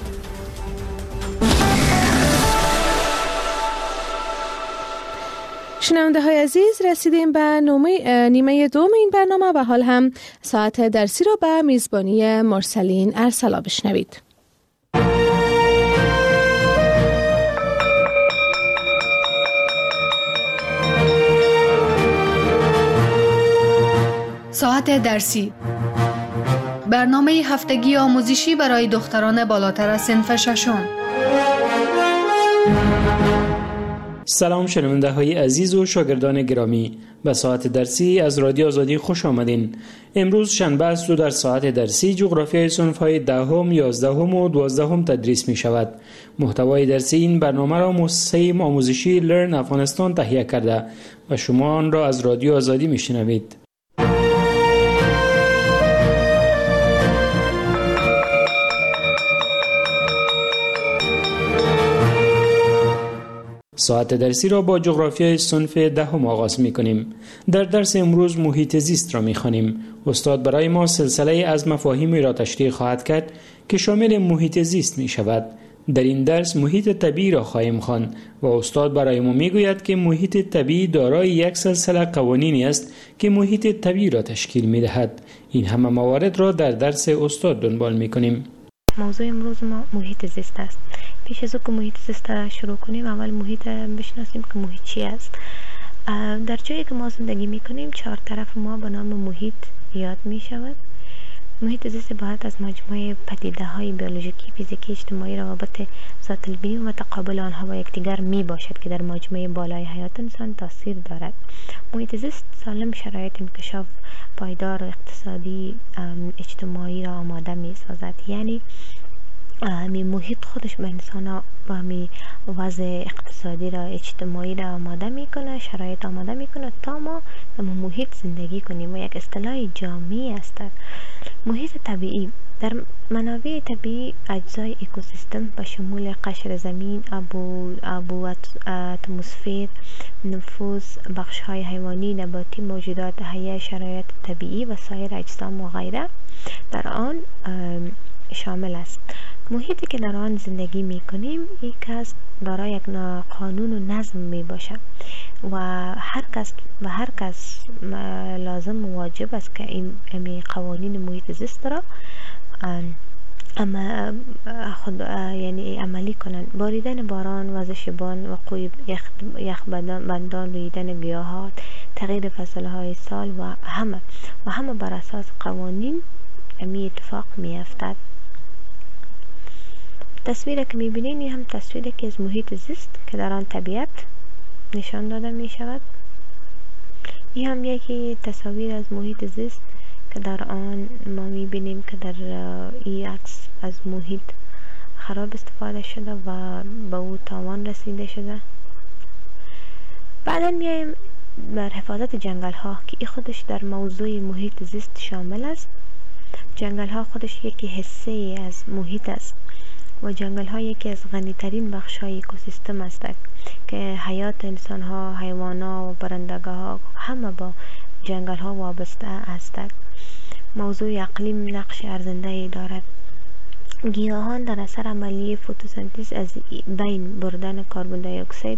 شنونده های عزیز، رسیدیم به نیمه دوم این برنامه و حال هم ساعت درسی را به میزبانی مرسلین ارسلا بشنوید.
ساعت درسی، برنامه هفتگی آموزشی برای دختران بالاتر از صنف ششم.
سلام شنونده های عزیز و شاگردان گرامی، به ساعت درسی از رادیو آزادی خوش آمدین. امروز شنبه است و در ساعت درسی جغرافیای صنف های 10ام، 11ام و 12ام تدریس می شود. محتوای درسی این برنامه را مؤسسه آموزشی لرن افغانستان تهیه کرده و شما آن را از رادیو آزادی می شنوید. ساعت درسی را با جغرافیای صنف 10 آغاز می کنیم. در درس امروز محیط زیست را می خوانیم. استاد برای ما سلسله از مفاهیمی را تشریح خواهد کرد که شامل محیط زیست می شود. در این درس محیط طبیعی را خواهیم خواند و استاد برای ما می گوید که محیط طبیعی دارای یک سلسله قوانینی است که محیط طبیعی را تشکیل می دهد. این همه موارد را در درس استاد دنبال می کنیم.
موضوع امروز ما محیط زیست است. پیش از که محیط زیست را شروع کنیم، اول محیط بشناسیم که محیط چی است. در جایی که ما زندگی میکنیم 4 طرف ما به نام محیط یاد می شود. محیط زیست عبارت از مجموعه پدیده های بیولوژیکی، فیزیکی، اجتماعی، روابط ذات البینی و تقابل آنها با یکدیگر می باشد که در مجموعه بالای حیات انسان تاثیر دارد. محیط زیست سالم شرایط انکشاف پایدار و اقتصادی اجتماعی را آماده می سازد. یعنی محیط خودش به انسان و وضع اقتصادی را اجتماعی را آماده میکنه، شرایط آماده میکنه تا ما در محیط زندگی کنیم و یک اصطلاح جامعی است. محیط طبیعی در منابع طبیعی اجزای اکوسیستم به شمول قشر زمین، آب و اتمسفر، نفوذ، بخش‌های حیوانی، نباتی، موجودات حیه، شرایط طبیعی و سایر اجسام و غیره در آن شامل است. محیطی که در آن زندگی می کنیم یک از دارای یک قانون و نظم می باشد و هر کس لازم و واجب است که این قوانین محیط زیست را یعنی عملی کنند. باریدن باران، وزش بان، وقوع یخبندان، رویدن گیاهات، تغییر فصلهای سال و همه بر اساس قوانین می اتفاق می افتد. تصویری که می بینید این هم تصویری که از محیط زیست که در آن طبیعت نشان داده می شود. این هم یکی تصاویر از محیط زیست که در آن ما می بینیم که در این عکس از محیط خراب استفاده شده و به او تاوان رسیده شده. بعدا می آییم بر حفاظت جنگل ها که این خودش در موضوع محیط زیست شامل است. جنگل ها خودش یکی حصه از محیط است و جنگل ها یکی از غنیترین بخش های اکوسیستم است که حیات انسان ها، حیوانات و پرندگان ها همه با جنگل ها وابسته هستند. موضوع اقلیم نقش ارزنده دارد. گیاهان در اثر عملیه فتوسنتز از بین بردن کربن دی اکسید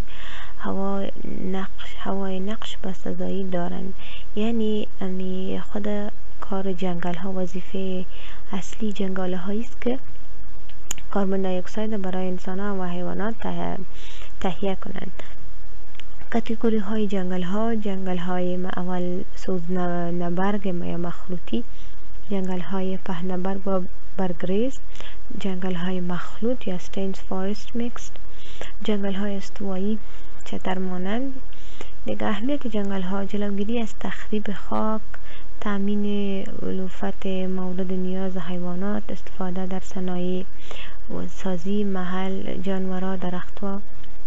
هوای نقش بسازایی دارند. یعنی خود کار جنگل ها وظیفه اصلی جنگل هایی است که کربن دی اکسید برای انسان ها و حیوانات تهیه کنند. کاتگوری های جنگل های اول سوزنبرگ یا مخلوطی، جنگل های پهنبرگ و برگریز، جنگل های مخلوط یا ستینز فارست میکست، جنگل های استوایی چترمانند. دیگه اهمیت جنگل ها جلوگیری از تخریب خاک، تامین علوفت مورد نیاز حیوانات، استفاده در صنایع و سازی محل جانورا، درختها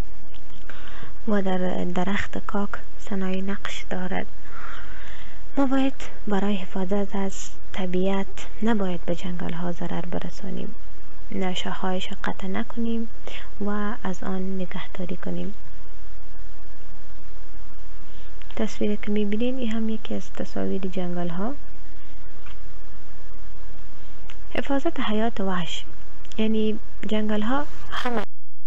و در درخت کاک صنایع نقش دارد. ما باید برای حفاظت از طبیعت نباید به جنگل ها ضرر برسانیم، شاخهایش قطع نکنیم و از آن نگهداری کنیم. تصویری که میبینین این هم یکی از تصاویر جنگل ها. حفاظت حیات وحش، یعنی جنگل ها همه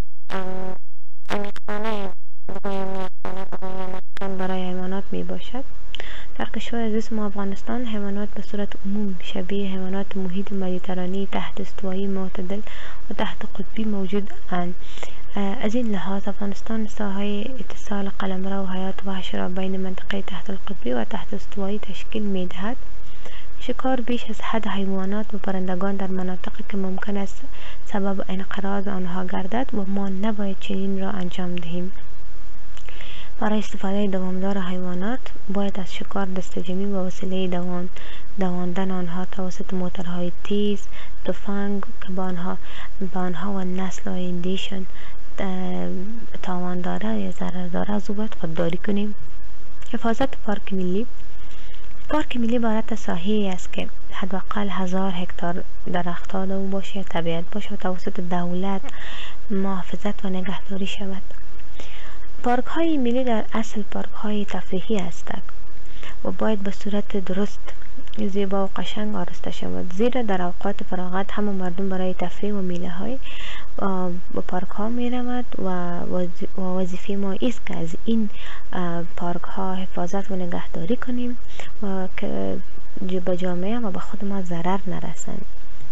برای حیوانات می باشد. در کشور عزیز ما افغانستان حیوانات به صورت عموم شبیه حیوانات محیط مدیترانی تحت استوایی معتدل و تحت قطبی موجود اند. از این لحاظ افغانستان ساحه اتصال قلمرو و حیات وحش را بین منطقه تحت القطبی و تحت استوایی تشکیل می دهد. شکار بیش از حد حیوانات و پرندگان در مناطقی که ممکن است سبب انقراض آنها گردد و ما نباید چنین را انجام دهیم. برای استفاده دوامدار حیوانات باید از شکار دستجمعی و وسیله دواندن آنها توسط موتورهای تیز، تفنگ که با آنها و نسل آیندهشان تاوان داره یا ضرر داره از او باید خودداری کنیم. حفاظت پارک ملی. پارک ملی عبارت از ساحه‌ای است که حداقل 1000 هکتار درختان او باشه یا طبیعت باشه و توسط دولت محافظت و نگهداری شود. پارک های ملی در اصل پارک های تفریحی هستند و باید به صورت درست، زیبا و قشنگ آراسته شود، زیرا در اوقات فراغت همه مردم برای تفریح و میله های به پارک ها می رود و وظیفه ما است که از این پارک ها حفاظت و نگهداری کنیم و که به جامعه و به خود ما ضرر نرسند.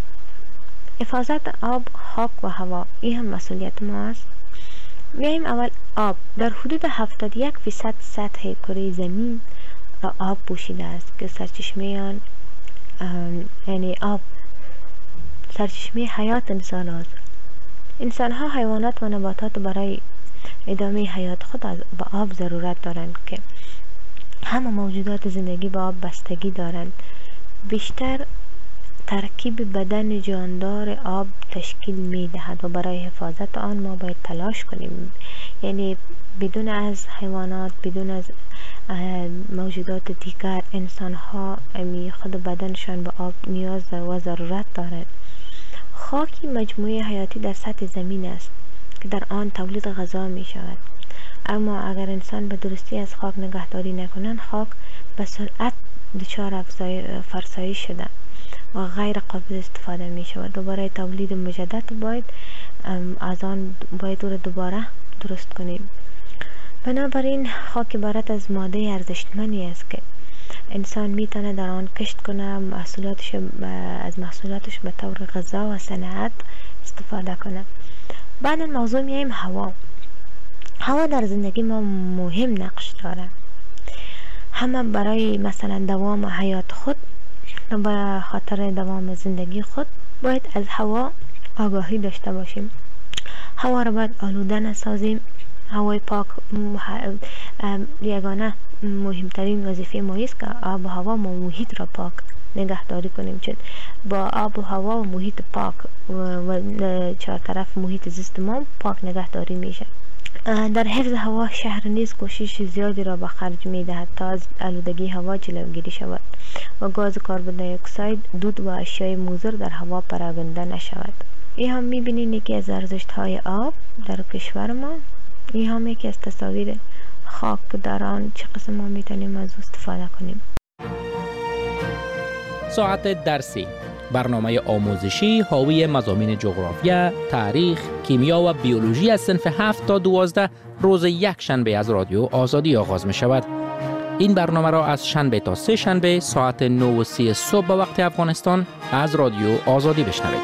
حفاظت آب، خاک و هوا این هم مسئولیت ما است. میایم اول آب. در حدود 71% سطح کره زمین را آب پوشیده است که سرچشمه یعنی آب سرچشمه حیات انسان است. انسان ها، حیوانات و نباتات برای ادامه حیات خود به آب ضرورت دارند که همه موجودات زندگی به آب بستگی دارند. بیشتر ترکیب بدن جاندار آب تشکیل می دهد و برای حفاظت آن ما باید تلاش کنیم. یعنی بدون از حیوانات، بدون از موجودات دیگر، انسان ها خود بدنشان به آب نیاز و ضرورت دارند. خاکی مجموعه حیاتی در سطح زمین است که در آن تولید غذا می شود. اما اگر انسان به درستی از خاک نگهداری نکنند، خاک به سرعت دچار فرسایش شده و غیر قابل استفاده می شود و برای تولید مجدد باید از آن باید او را دوباره درست کنیم. بنابراین خاک عبارت از ماده ارزشمندی است که انسان می تونه در آن کشت کنه، از محصولاتش به طور غذا و صنعت استفاده کنه. بعد موضوع میایم هوا. هوا در زندگی ما مهم نقش داره. همه برای مثلا دوام حیات خود و به خاطر دوام زندگی خود باید از هوا آگاهی داشته باشیم. هوا را باید آلوده نسازیم. هوای پاک یگانه مهمترین وظیفه ما است که آب و هوا و محیط را پاک نگهداری کنیم، چون با آب و هوا و محیط پاک و چهار طرف محیط زیست ما پاک نگهداری میشه. در حفظ هوا شهر نیز کوشش زیادی را به خرج می دهد تا از آلودگی هوا جلوگیری شود و گاز کربن دی اکساید، دود و اشیاء مضر در هوا پراکنده نشود. این هم می بینید یکی از ارزشت های آب در کشور ما. این هم یکی از تصاویر خاک در آن چه قسم ما می توانیم از استفاده کنیم.
ساعت درسی، برنامه آموزشی حاوی مضامین جغرافیا، تاریخ، کیمیا و بیولوژی از صنف 7 تا 12 روز یک شنبه از رادیو آزادی آغاز می شود. این برنامه را از شنبه تا سه شنبه ساعت 9:30 صبح به وقت افغانستان از رادیو آزادی بشنوید.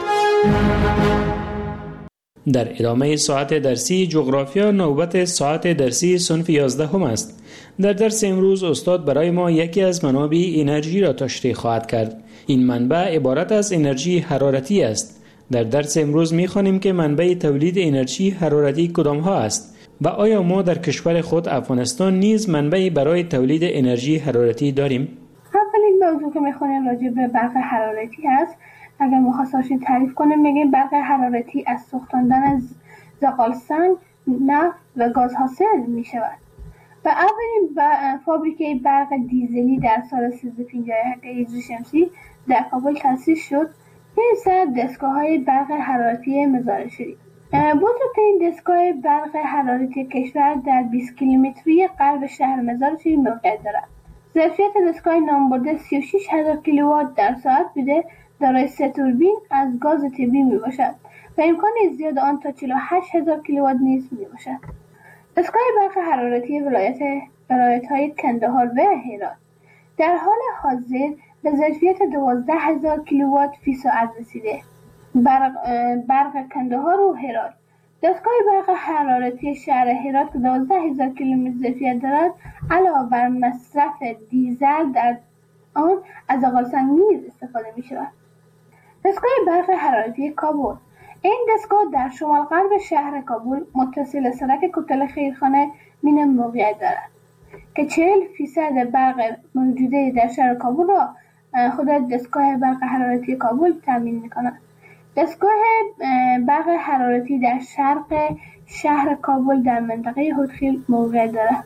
در ادامه ساعت درسی جغرافیا نوبت ساعت درسی صنف 11 هم است. در درس امروز استاد برای ما یکی از منابع انرژی را تشریح خواهد کرد. این منبع عبارت از انرژی حرارتی است. در درس امروز می‌خوانیم که منبع تولید انرژی حرارتی کدام ها است و آیا ما در کشور خود افغانستان نیز منبعی برای تولید انرژی حرارتی داریم؟
اولین موضوع که می‌خوانیم راجع به برق حرارتی است. اگر مختصرش تعریف کنیم میگیم برق حرارتی از سوختاندن از زغال سنگ، نفت و گاز حاصل می‌شود. و اولین فابریکه برق دیزلی در سال 1357 هجری شمسی در کابل تأسیس شد. این دستگاه‌های برق حرارتی مزار شریف. بزرگترین دستگاه برق حرارتی کشور در 20 کیلومتری غرب شهر مزار شریف موقعیت دارد. ظرفیت دستگاه نامبرده 36,000 کیلووات در ساعت بوده، دارای 3 توربین از گاز طبیعی میباشد و امکان زیاد آن تا 48,000 کیلووات نیز میباشد. دستگاه برق حرارتی ولایت‌های کندهار و هرات در حال حاضر به ظرفیت 12,000 کیلووات فی ساعت رسیده. برق کندهار و هرات. دستگاه برق حرارتی شهر هرات که 12,000 کیلومتر ظرفیت دارد علاوه بر مصرف دیزل در آن از زغال‌سنگ نیز استفاده می شود. دستگاه برق حرارتی کابل. این دستگاه در شمال غرب شهر کابل متصل سرک کوتل خیرخانه مینه موقعیت دارد که 40% برق موجوده در شهر کابل را خود دستگاه برق حرارتی کابل تامین می کند. دستگاه برق حرارتی در شرق شهر کابل در منطقه هودخیل موقعیت دارد.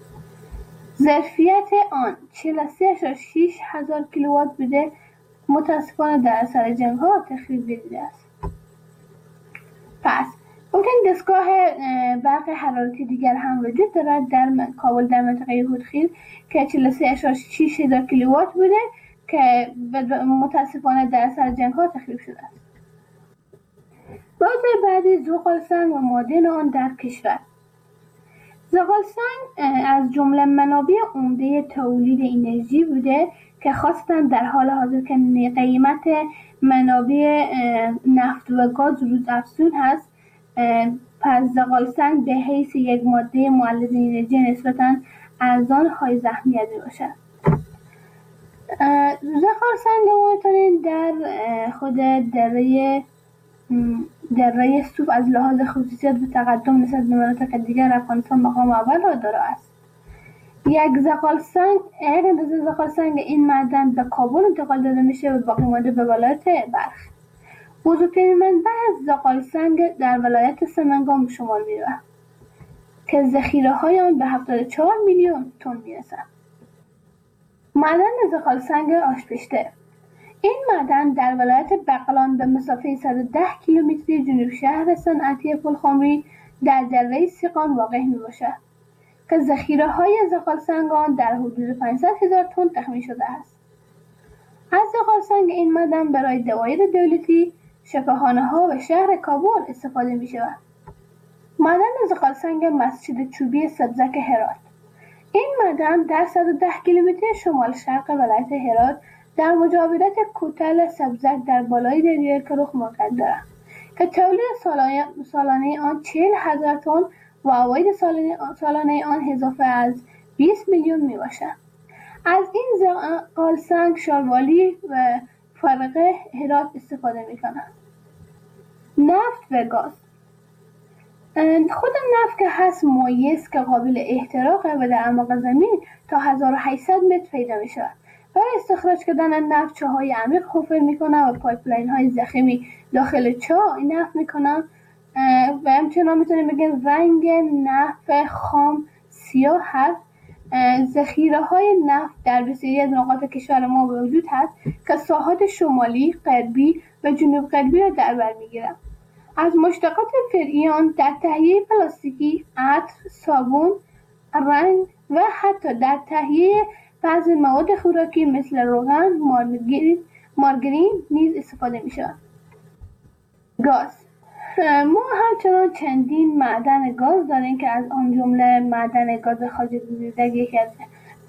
ظرفیت آن 43,600 کیلووات بوده، متاسفانه در اثر جنگ ها تخریب دیده است. پس ممکن دستگاه برق حرارتی دیگر هم وجود دارد در کابل در منطقه هودخیل که 43,600 کیلووات بوده که متاسفانه در اثر جنگ ها تخریب شده است. موضوع بعدی زغال‌سنگ و معادن آن در کشور. زغال‌سنگ از جمله منابع عمده تولید انرژی بوده که خاصتا در حال حاضر که قیمت منابع نفت و گاز روز افزون هست، پس زغال‌سنگ به حیث یک ماده مولد انرژی نسبتا ارزان های اهمیت باشد. زغال‌سنگ معادن در خود دره سوب از لحاظ خصوصیت و تقدم نسبت به مناطق دیگر افغانستان مقام اول را دارا است. یک اندازه زغال‌سنگ این معدن به کابل انتقال داده میشه و باقی مانده به ولایت بلخ. بزرگترین منبع زغال‌سنگ در ولایت سمنگان به شمار میرود که ذخیره های آن به 74 میلیون تن میرسد. معدن زغال‌سنگ آشپشته. این معدن در ولایت بغلان به مسافه 110 کیلومتری جنوب شهر صنعتی پلخمری در دره سیغان واقع میباشد که ذخیره های زغال‌سنگ آن در حدود 500,000 تن تخمین شده است. از زغال‌سنگ این معدن برای دوایر دولتی، شفاخانه ها و شهر کابل استفاده می شود. معدن زغال‌سنگ مسجد چوبی سبزک هرات. این معدن در 110 کیلومتر شمال شرق ولایت هرات در مجاورت کوتل سبزک در بالای دریای کرخ موقعیت دارد که تولید سالانه آن 40,000 تن و عواید سالانه آن اضافه از 20 میلیون می باشد. از این زغال‌سنگ شالوالی و فرقه هرات استفاده می کنند. نفت و گاز. خود نفت که هست مایع است که قابل احتراق و در اعماق زمین تا 1800 متر پیدا می شود. برای استخراج کردن نفت چاهای عمیق حفر می کنند و پایپلاین های ضخیمی داخل چاه نفت می کنند و همچنان میتونیم بگیم رنگ نفت خام سیاه هست. ذخیره های نفت در بسیاری از نقاط کشور ما وجود هست که ساحات شمالی، غربی و جنوب غربی را در بر میگیرند. از مشتقات فرعی آن در تهیه پلاستیکی، عطر، صابون، رنگ و حتی در تهیه بعضی مواد خوراکی مثل روغن، مارگرین نیز استفاده می شود. گاز. ما همچنان چندین معدن گاز داریم که از آن جمله معدن گاز خواجه گوزیدک یکی از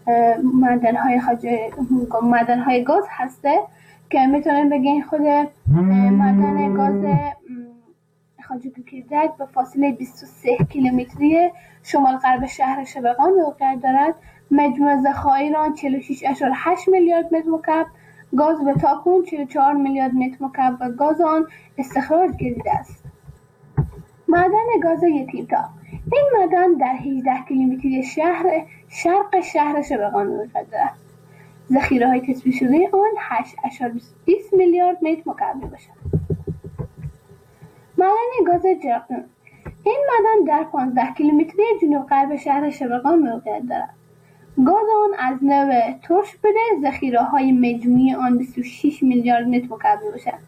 معدن‌های گاز هسته که میتونیم بگیم خود معدن گاز خواجه گوزیدک به فاصله 23 کیلومتری شمال غرب شهر شبقان موقعیت دارد. مجموع ذخایر آن 46.8 میلیارد متر مکعب گاز به تاکنون 44 میلیارد متر مکعب و گاز آن استخراج گردیده است. معدن گاز یتیم‌تا. این معدن در 18 کیلومتری شرق شهر شبقان موقعیت دارد. ذخیره‌های تثبیت شده آن 8.20 میلیارد متر مکعب میباشد. معدن گاز جرقدون. این معدن در 15 کیلومتری جنوب غرب شهر شبقان موقعیت دارد. گاز آن از نوع ترش بوده. ذخیره‌های مجموعی آن 26 میلیارد متر مکعب میباشد.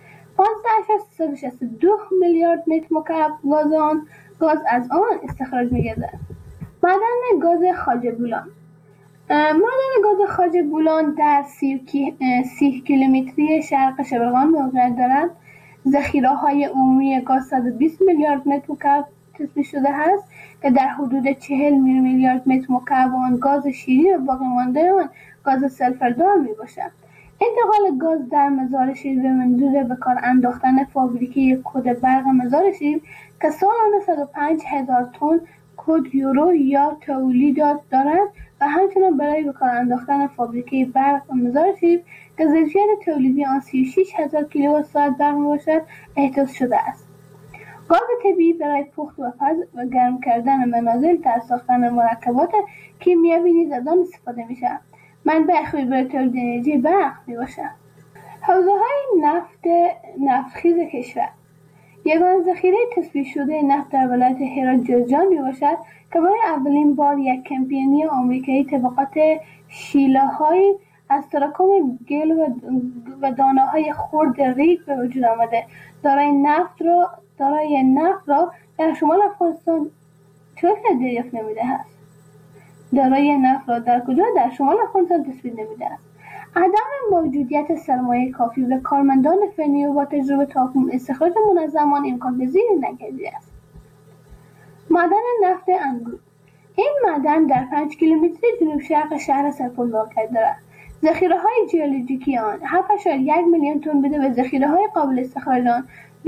15.362 میلیارد متر مکعب گاز از آن استخراج می‌گردد. معدن گاز خواجه بولان. معدن گاز خواجه بولان در 30 کیلومتری شرق شبقان موقعیت دارد. ذخیره‌های عمومی گاز 120 میلیارد متر مکعب تثبیت شده است که در حدود 40 میلیارد متر مکعب آن گاز شیرین و باقی مانده آن گاز سلفردار میباشد. انتقال گاز در مزار شیر به منظور به کار انداختن فابریکه کد برق مزار شیر که سالانه 105,000 تن کد یورو یا تولیدات دارد و همچنان برای به کار انداختن فابریکه برق مزار شیر که ظرفیت تولیدی آن 36,000 کیلووات ساعت برق میباشد احداث شده است. گاز طبیعی برای پخت و پز و گرم کردن منازل در ساختن مرکبات کیمیایی نیز از آن استفاده می‌شود. منبع خوبی برای تولید انرژی برق میباشد. حوزه‌های نفتخیز کشور. یگانه ذخیره تثبیت شده نفت در ولایت هرات جوزجان میباشد که برای اولین بار یک کمپانی آمریکایی طبقات شیله‌های از تراکم گل و دانه‌های خرد ریگ به وجود آمده. دارای نفت را در شمال افغانستان چطور دریافت نمیده است؟ دارای نفت را در کجا؟ در شمال افغانستان تثبیت نمیده است. عدم موجودیت سرمایه کافی و کارمندان فنی و با تجربه تاکنون استخراج منظم آن امکان پذیر نگردیده است. معدن نفت انگور. این معدن در 5 کیلومتری جنوب شرق شهر سرپل واقع دارد. ذخیره‌های ژئولوژیکی آن 7.1 میلیون تن بوده و ذخیره‌های قابل استخراج آن